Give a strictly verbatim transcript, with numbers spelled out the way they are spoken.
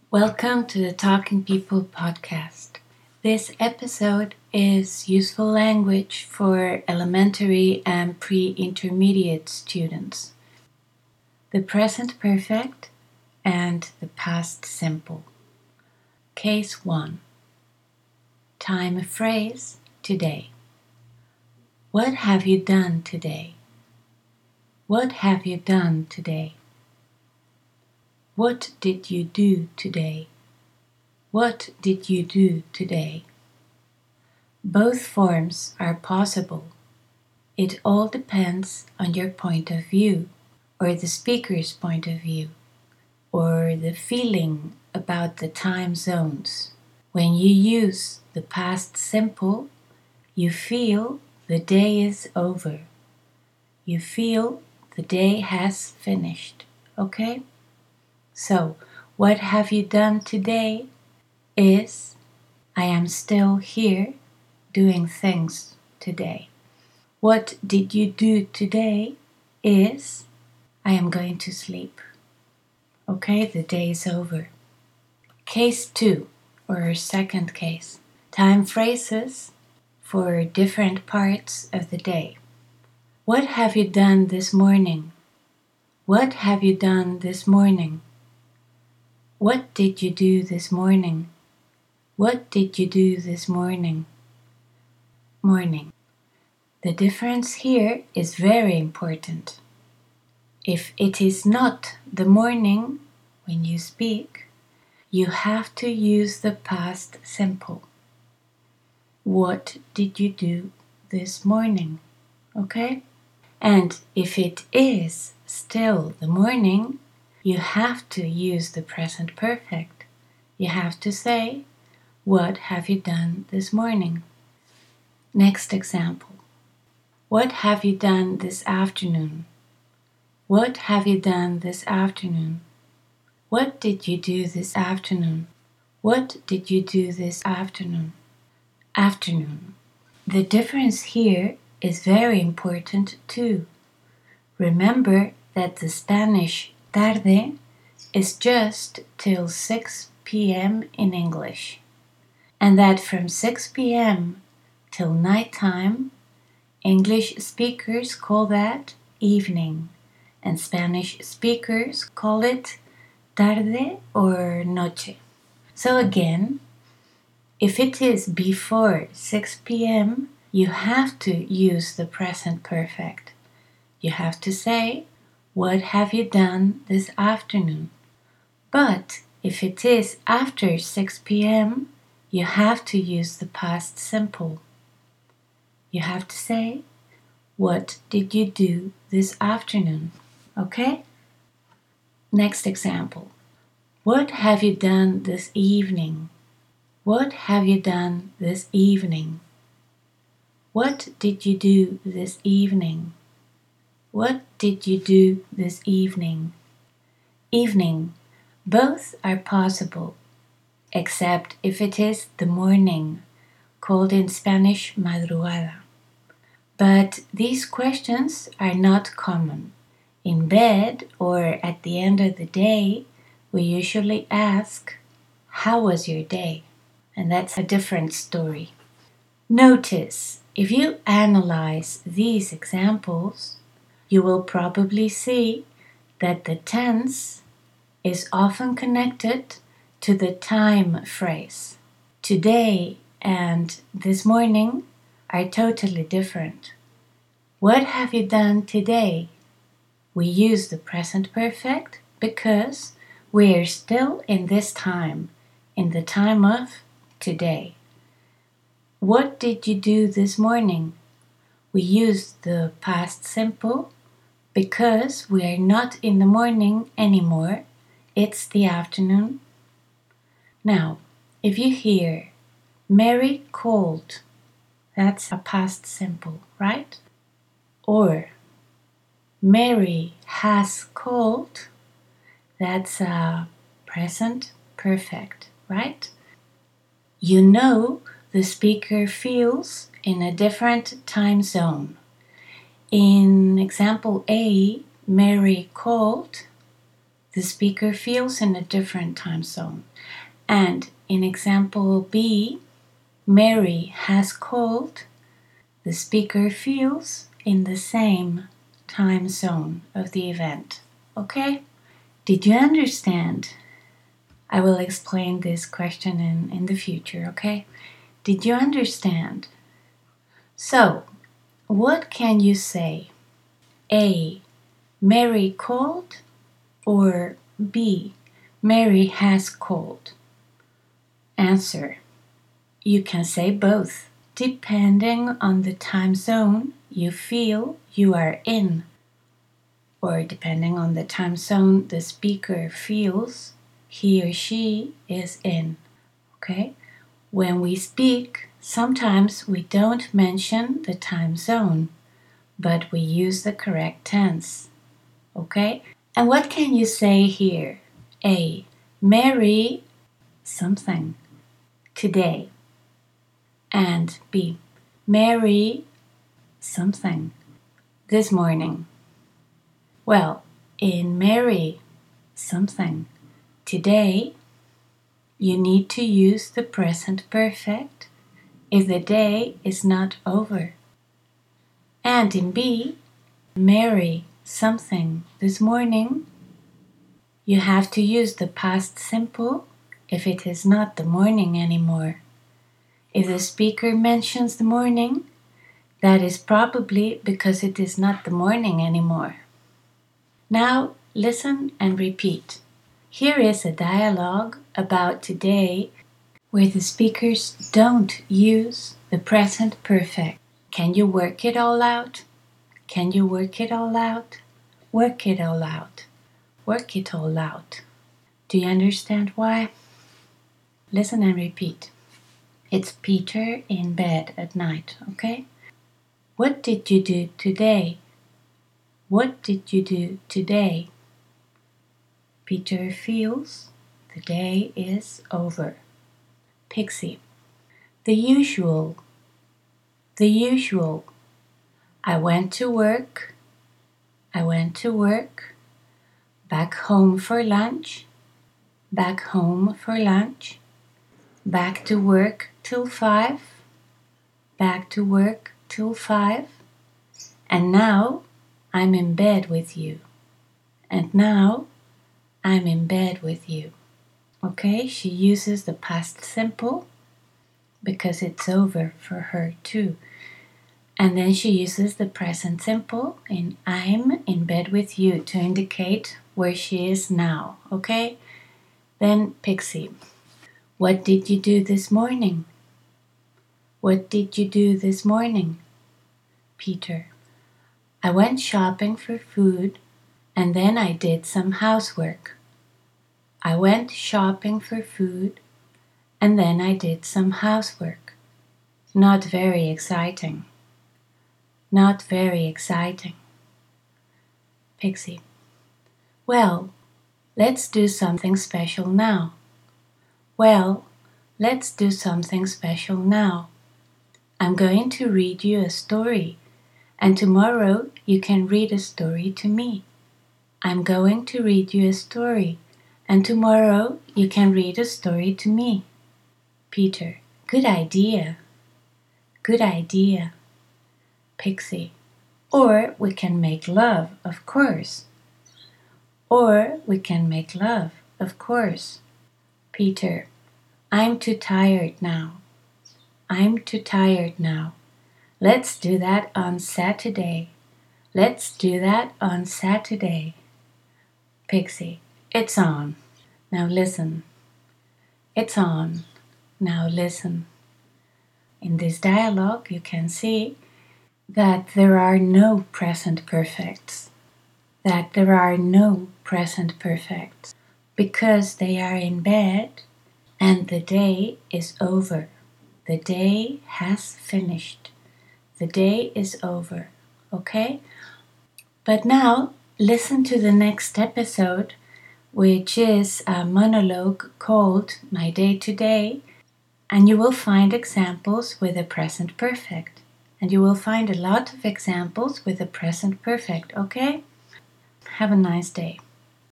Welcome to the Talking People podcast. This episode is useful language for elementary and pre-intermediate students. The present perfect and the past simple. Case one. Time phrase today. What have you done today? What have you done today? What did you do today? What did you do today? Both forms are possible. It all depends on your point of view, or the speaker's point of view, or the feeling about the time zones. When you use the past simple, you feel the day is over. You feel the day has finished, okay? So, what have you done today is, I am still here doing things today. What did you do today is, I am going to sleep. Okay, the day is over. Case two, or second case. Time phrases for different parts of the day. What have you done this morning? What have you done this morning? What did you do this morning? What did you do this morning? Morning. The difference here is very important. If it is not the morning when you speak, you have to use the past simple. What did you do this morning? Okay? And if it is still the morning, you have to use the present perfect. You have to say, what have you done this morning? Next example. What have you done this afternoon? What have you done this afternoon? What did you do this afternoon? What did you do this afternoon? Afternoon. The difference here is very important too. Remember that the Spanish tarde is just till six p.m. in English, and that from six p.m. till nighttime, English speakers call that evening, and Spanish speakers call it tarde or noche. So again, if it is before six p.m., you have to use the present perfect. You have to say, what have you done this afternoon? But if it is after six p.m., you have to use the past simple. You have to say, what did you do this afternoon? Okay? Next example. What have you done this evening? What have you done this evening? What did you do this evening? What did you do this evening? Evening. Both are possible, except if it is the morning, called in Spanish madrugada. But these questions are not common. In bed or at the end of the day, we usually ask, how was your day? And that's a different story. Notice, if you analyze these examples, you will probably see that the tense is often connected to the time phrase. Today and this morning are totally different. What have you done today? We use the present perfect because we are still in this time, in the time of today. What did you do this morning? We use the past simple because we are not in the morning anymore. It's the afternoon. Now, if you hear Mary called, that's a past simple, right? Or Mary has called, that's a present perfect, right? You know the speaker feels in a different time zone. In example A, Mary called, the speaker feels in a different time zone. And in example B, Mary has called, the speaker feels in the same time zone of the event. Okay? Did you understand? I will explain this question in, in the future, okay? Did you understand? So, what can you say? A, Mary called, or B, Mary has called? Answer. You can say both, depending on the time zone you feel you are in, or depending on the time zone the speaker feels he or she is in. Okay? When we speak, sometimes we don't mention the time zone, but we use the correct tense. Okay? And what can you say here? A, Mary something today. And B, Mary something this morning. Well, in Mary something today, you need to use the present perfect if the day is not over. And in B, Mary something this morning, you have to use the past simple if it is not the morning anymore. If the speaker mentions the morning, that is probably because it is not the morning anymore. Now listen and repeat. Here is a dialogue about today where the speakers don't use the present perfect. Can you work it all out? Can you work it all out? Work it all out. Work it all out. Do you understand why? Listen and repeat. It's Peter in bed at night, okay? What did you do today? What did you do today? Peter feels the day is over. Pixie. The usual. The usual. I went to work. I went to work. Back home for lunch. Back home for lunch. Back to work till five. Back to work till five. And now I'm in bed with you. And now I'm in bed with you. Okay, she uses the past simple because it's over for her too. And then she uses the present simple in I'm in bed with you to indicate where she is now. Okay? Then Pixie. What did you do this morning? What did you do this morning? Peter. I went shopping for food and then I did some housework. I went shopping for food and then I did some housework. Not very exciting. Not very exciting. Pixie. Well, let's do something special now. Well, let's do something special now. I'm going to read you a story, and tomorrow you can read a story to me. I'm going to read you a story, and tomorrow you can read a story to me. Peter. Good idea. Good idea. Pixie. Or we can make love, of course. Or we can make love, of course. Peter. I'm too tired now. I'm too tired now. Let's do that on Saturday. Let's do that on Saturday. Pixie. It's on. Now listen. It's on. Now listen. In this dialogue, you can see that there are no present perfects. That there are no present perfects because they are in bed and the day is over. The day has finished. The day is over. Okay? But now, listen to the next episode, which is a monologue called My Day Today, and you will find examples with the present perfect. And you will find a lot of examples with the present perfect, okay? Have a nice day.